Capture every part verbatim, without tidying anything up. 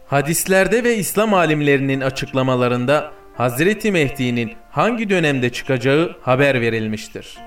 Hadislerde ve İslam alimlerinin açıklamalarında Hazreti Mehdi'nin hangi dönemde çıkacağı haber verilmiştir.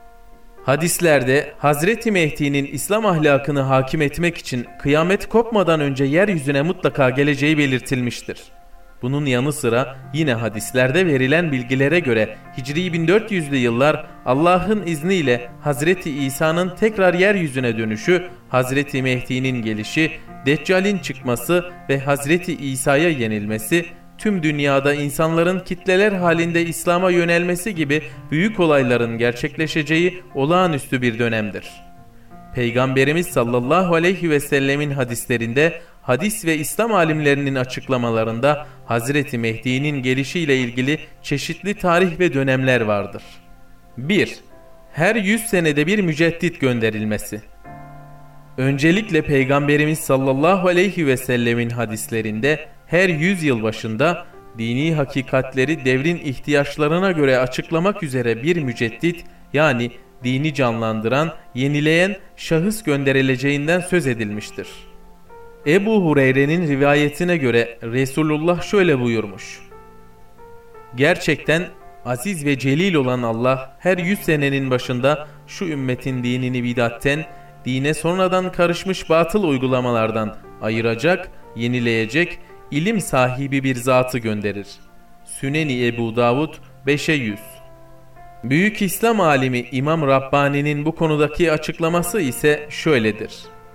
Hadislerde Hazreti Mehdi'nin İslam ahlakını hakim etmek için kıyamet kopmadan önce yeryüzüne mutlaka geleceği belirtilmiştir. Bunun yanı sıra yine hadislerde verilen bilgilere göre Hicri bin dört yüzlü yıllar Allah'ın izniyle Hazreti İsa'nın tekrar yeryüzüne dönüşü, Hazreti Mehdi'nin gelişi, Deccal'in çıkması ve Hazreti İsa'ya yenilmesi, tüm dünyada insanların kitleler halinde İslam'a yönelmesi gibi büyük olayların gerçekleşeceği olağanüstü bir dönemdir. Peygamberimiz sallallahu aleyhi ve sellemin hadislerinde, hadis ve İslam alimlerinin açıklamalarında Hazreti Mehdi'nin gelişiyle ilgili çeşitli tarih ve dönemler vardır. bir. Her yüz senede bir müceddit gönderilmesi. Öncelikle Peygamberimiz sallallahu aleyhi ve sellemin hadislerinde her yüz yıl başında dini hakikatleri devrin ihtiyaçlarına göre açıklamak üzere bir müceddit, yani dini canlandıran, yenileyen şahıs gönderileceğinden söz edilmiştir. Ebu Hureyre'nin rivayetine göre Resulullah şöyle buyurmuş: "Gerçekten aziz ve celil olan Allah her yüz senenin başında şu ümmetin dinini bidatten, dine sonradan karışmış batıl uygulamalardan ayıracak, yenileyecek, ilim sahibi bir zatı gönderir." Süneni Ebu Davud beşe yüz. Büyük İslam alimi İmam Rabbani'nin bu konudaki açıklaması ise şöyledir: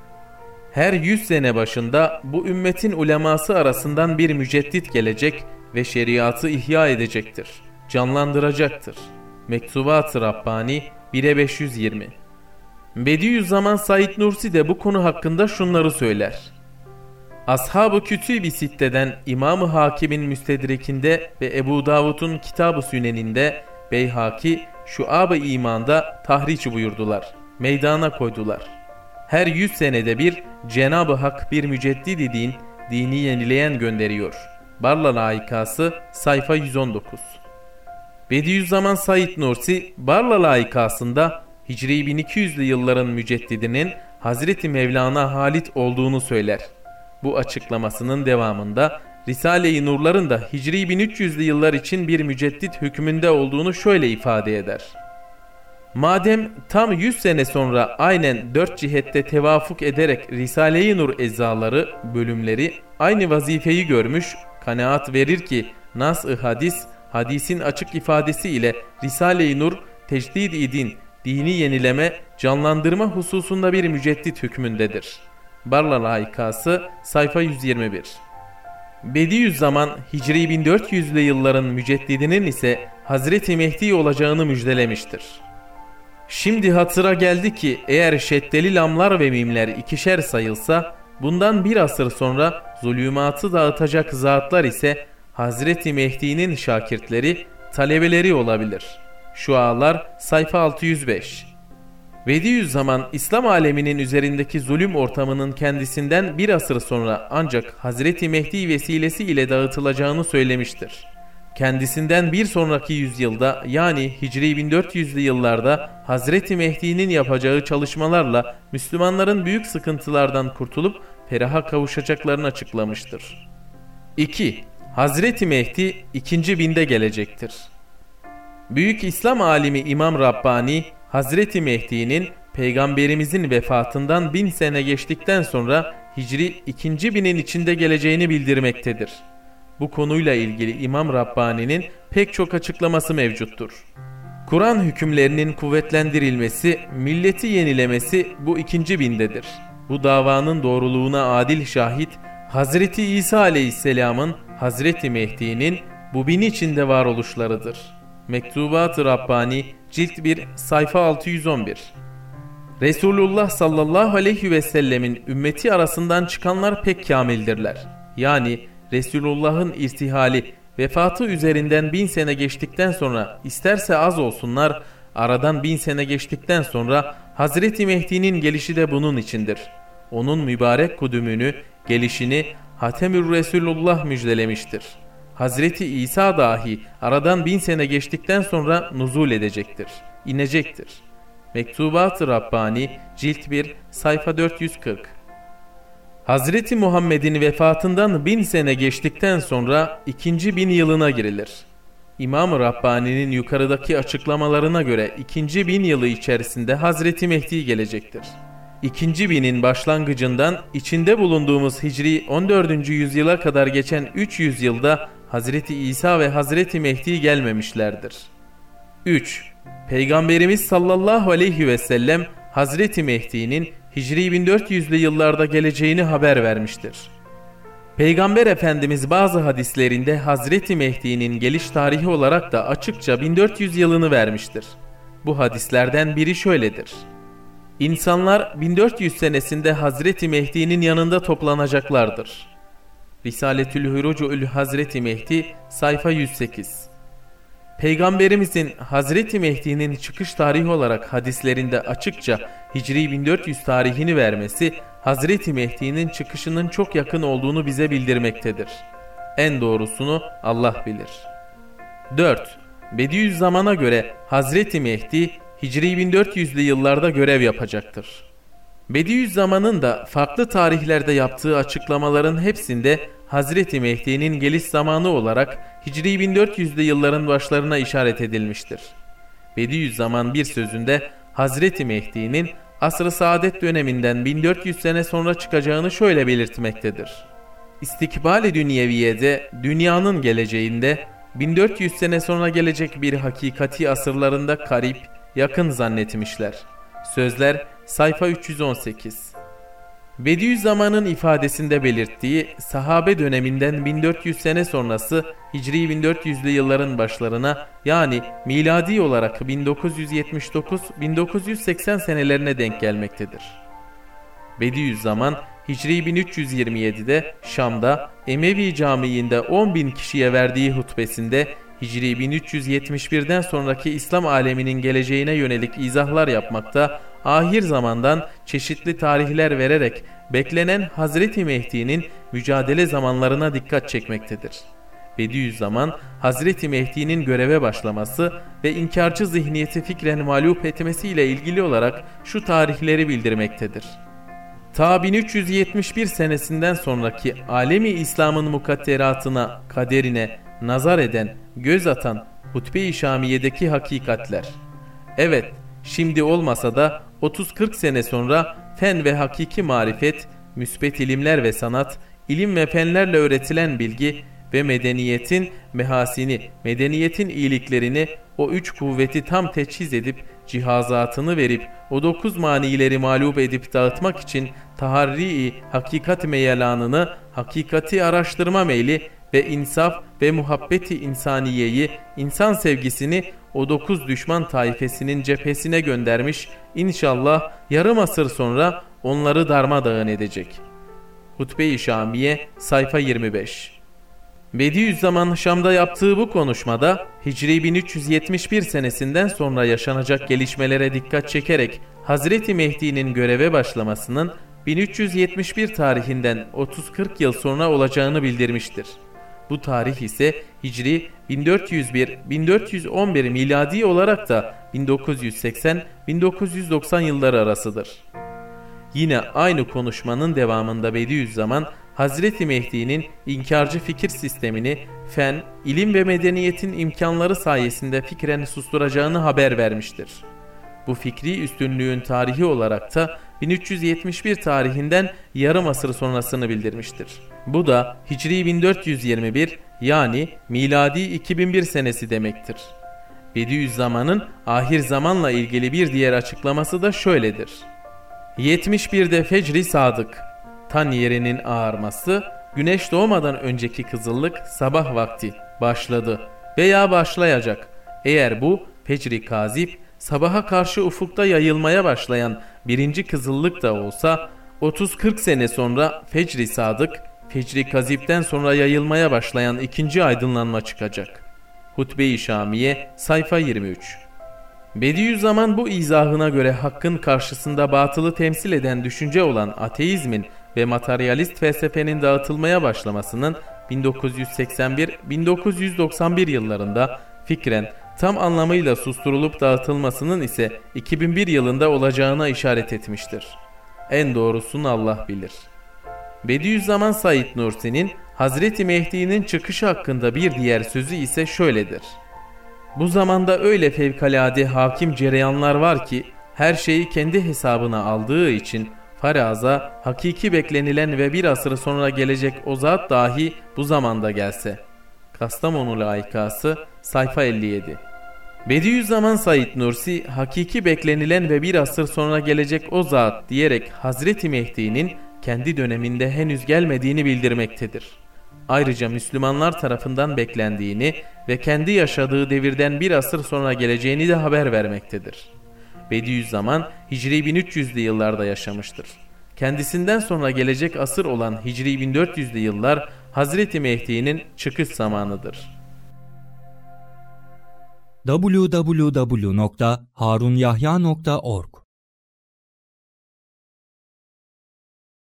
"Her yüz sene başında bu ümmetin uleması arasından bir müceddit gelecek ve şeriatı ihya edecektir, canlandıracaktır." Mektubat-ı Rabbani bire beş yüz yirmi. Bediüzzaman Said Nursi de bu konu hakkında şunları söyler: "Ashab-ı Kütüb-i Sitte'den İmam-ı Hakim'in Müstedrek'inde ve Ebu Davud'un Kitab-ı Sünen'inde, Beyhaki Şuab-ı İman'da tahriç buyurdular, meydana koydular. Her yüz senede bir Cenab-ı Hak bir müceddidi din, dini yenileyen gönderiyor." Barla Laikası sayfa yüz on dokuz. Bediüzzaman Said Nursi Barla Laikasında Hicri bin iki yüzlü yılların müceddidinin Hazreti Mevlana Halit olduğunu söyler. Bu açıklamasının devamında Risale-i Nur'ların da Hicri bin üç yüzlü yıllar için bir müceddit hükmünde olduğunu şöyle ifade eder: "Madem tam yüz sene sonra aynen dört cihette tevafuk ederek Risale-i Nur eczaları, bölümleri aynı vazifeyi görmüş, kanaat verir ki nas-ı hadis, hadisin açık ifadesi ile Risale-i Nur, tecdid-i din, dini yenileme, canlandırma hususunda bir müceddit hükmündedir." Barla Laikası sayfa yüz yirmi bir. Bediüzzaman Hicri bin dört yüzlü yılların müceddidinin ise Hazreti Mehdi olacağını müjdelemiştir. Şimdi hatıra geldi ki eğer şeddeli lamlar ve mimler ikişer sayılsa, bundan bir asır sonra zulümatı dağıtacak zatlar ise Hazreti Mehdi'nin şakirtleri, talebeleri olabilir. Şualar sayfa altı yüz beş. Bediüzzaman İslam aleminin üzerindeki zulüm ortamının kendisinden bir asır sonra ancak Hazreti Mehdi vesilesi ile dağıtılacağını söylemiştir. Kendisinden bir sonraki yüzyılda, yani Hicri bin dört yüzlü yıllarda Hazreti Mehdi'nin yapacağı çalışmalarla Müslümanların büyük sıkıntılardan kurtulup feraha kavuşacaklarını açıklamıştır. iki. Hazreti Mehdi ikinci binde gelecektir. Büyük İslam alimi İmam Rabbani, Hazreti Mehdi'nin Peygamberimizin vefatından bin sene geçtikten sonra Hicri ikinci binin içinde geleceğini bildirmektedir. Bu konuyla ilgili İmam Rabbani'nin pek çok açıklaması mevcuttur. Kur'an hükümlerinin kuvvetlendirilmesi, milleti yenilemesi bu ikinci bindedir. Bu davanın doğruluğuna adil şahit, Hazreti İsa Aleyhisselam'ın, Hazreti Mehdi'nin bu bin içinde varoluşlarıdır. Mektubat-ı Rabbani cilt bir sayfa altı yüz on bir. Resulullah sallallahu aleyhi ve sellemin ümmeti arasından çıkanlar pek kamildirler. Yani Resulullah'ın irtihali, vefatı üzerinden bin sene geçtikten sonra isterse az olsunlar, aradan bin sene geçtikten sonra Hazreti Mehdi'nin gelişi de bunun içindir. Onun mübarek kudümünü, gelişini Hatemür Resulullah müjdelemiştir. Hazreti İsa dahi aradan bin sene geçtikten sonra nuzul edecektir, inecektir. Mektubat-ı Rabbani cilt bir sayfa dört yüz kırk. Hazreti Muhammed'in vefatından bin sene geçtikten sonra ikinci bin yılına girilir. İmam-ı Rabbani'nin yukarıdaki açıklamalarına göre ikinci bin yılı içerisinde Hazreti Mehdi gelecektir. İkinci binin başlangıcından içinde bulunduğumuz Hicri on dördüncü yüzyıla kadar geçen üç yüz yılda Hazreti İsa ve Hazreti Mehdi gelmemişlerdir. üç. Peygamberimiz sallallahu aleyhi ve sellem Hazreti Mehdi'nin Hicri bin dört yüzlü yıllarda geleceğini haber vermiştir. Peygamber Efendimiz bazı hadislerinde Hazreti Mehdi'nin geliş tarihi olarak da açıkça bin dört yüz yılını vermiştir. Bu hadislerden biri şöyledir: İnsanlar bin dört yüz senesinde Hazreti Mehdi'nin yanında toplanacaklardır. Risaletül Hurucu'l Hazreti Mehdi sayfa yüz sekiz. Peygamberimizin Hazreti Mehdi'nin çıkış tarihi olarak hadislerinde açıkça Hicri bin dört yüz tarihini vermesi, Hazreti Mehdi'nin çıkışının çok yakın olduğunu bize bildirmektedir. En doğrusunu Allah bilir. dört. Bediüzzaman'a göre Hazreti Mehdi Hicri bin dört yüzlü yıllarda görev yapacaktır. Bediüzzaman'ın da farklı tarihlerde yaptığı açıklamaların hepsinde Hazreti Mehdi'nin geliş zamanı olarak Hicri bin dört yüzlü yılların başlarına işaret edilmiştir. Bediüzzaman bir sözünde Hazreti Mehdi'nin asr-ı saadet döneminden bin dört yüz sene sonra çıkacağını şöyle belirtmektedir: İstikbal-i dünyeviyede, dünyanın geleceğinde bin dört yüz sene sonra gelecek bir hakikati asırlarında karip, yakın zannetmişler. Sözler sayfa üç yüz on sekiz. Bediüzzaman'ın ifadesinde belirttiği sahabe döneminden bin dört yüz sene sonrası Hicri bin dört yüzlü yılların başlarına, yani miladi olarak bin dokuz yüz yetmiş dokuz bin dokuz yüz seksen senelerine denk gelmektedir. Bediüzzaman Hicri bin üç yüz yirmi yedi'de Şam'da Emevi Camii'nde on bin kişiye verdiği hutbesinde Hicri bin üç yüz yetmiş bir'den sonraki İslam aleminin geleceğine yönelik izahlar yapmakta, ahir zamandan çeşitli tarihler vererek beklenen Hazreti Mehdi'nin mücadele zamanlarına dikkat çekmektedir. Bediüzzaman, Hazreti Mehdi'nin göreve başlaması ve inkarcı zihniyeti fikren mağlup etmesiyle ilgili olarak şu tarihleri bildirmektedir. Ta bin üç yüz yetmiş bir senesinden sonraki alemi İslam'ın mukadderatına, kaderine nazar eden, göz atan Hutbe-i Şamiye'deki hakikatler. Evet, şimdi olmasa da otuz kırk sene sonra fen ve hakiki marifet, müsbet ilimler ve sanat, ilim ve fenlerle öğretilen bilgi ve medeniyetin mehasini, medeniyetin iyiliklerini, o üç kuvveti tam teçhiz edip, cihazatını verip, o dokuz manileri mağlup edip dağıtmak için taharri-i hakikat meyelanını, hakikati araştırma meyli ve insaf ve muhabbeti insaniyeyi, insan sevgisini o dokuz düşman taifesinin cephesine göndermiş, İnşallah yarım asır sonra onları darmadağın edecek. Hutbe-i Şamiye sayfa yirmi beş. Bediüzzaman Şam'da yaptığı bu konuşmada Hicri bin üç yüz yetmiş bir senesinden sonra yaşanacak gelişmelere dikkat çekerek Hazreti Mehdi'nin göreve başlamasının bin üç yüz yetmiş bir tarihinden otuz kırk yıl sonra olacağını bildirmiştir. Bu tarih ise Hicri bin dört yüz bir bin dört yüz on bir miladi olarak da bin dokuz yüz seksen bin dokuz yüz doksan yılları arasıdır. Yine aynı konuşmanın devamında Bediüzzaman, Hazreti Mehdi'nin inkarcı fikir sistemini fen, ilim ve medeniyetin imkanları sayesinde fikren susturacağını haber vermiştir. Bu fikri üstünlüğün tarihi olarak da bin üç yüz yetmiş bir tarihinden yarım asır sonrasını bildirmiştir. Bu da Hicri bin dört yüz yirmi bir, yani miladi iki bin bir senesi demektir. Bediüzzaman'ın ahir zamanla ilgili bir diğer açıklaması da şöyledir: yetmiş bir'de fecri sadık, tan yerinin ağarması, güneş doğmadan önceki kızıllık sabah vakti başladı veya başlayacak. Eğer bu fecri kazip, sabaha karşı ufukta yayılmaya başlayan birinci kızıllık da olsa, otuz kırk sene sonra fecri sadık, fecri kazipten sonra yayılmaya başlayan ikinci aydınlanma çıkacak. Hutbe-i Şamiye sayfa yirmi üç. Bediüzzaman bu izahına göre hakkın karşısında batılı temsil eden düşünce olan ateizmin ve materyalist felsefenin dağıtılmaya başlamasının bin dokuz yüz seksen bir bin dokuz yüz doksan bir yıllarında fikren tam anlamıyla susturulup dağıtılmasının ise iki bin bir yılında olacağına işaret etmiştir. En doğrusunu Allah bilir. Bediüzzaman Said Nursi'nin Hazreti Mehdi'nin çıkışı hakkında bir diğer sözü ise şöyledir: Bu zamanda öyle fevkalade hakim cereyanlar var ki her şeyi kendi hesabına aldığı için faraza hakiki beklenilen ve bir asır sonra gelecek o zat dahi bu zamanda gelse. Kastamonu Laikası sayfa elli yedi. Bediüzzaman Said Nursi hakiki beklenilen ve bir asır sonra gelecek o zat diyerek Hazreti Mehdi'nin kendi döneminde henüz gelmediğini bildirmektedir. Ayrıca Müslümanlar tarafından beklendiğini ve kendi yaşadığı devirden bir asır sonra geleceğini de haber vermektedir. Bediüzzaman Hicri bin üç yüzlü yıllarda yaşamıştır. Kendisinden sonra gelecek asır olan Hicri bin dört yüzlü yıllar Hazreti Mehdi'nin çıkış zamanıdır. double-u double-u double-u nokta harunyahya nokta org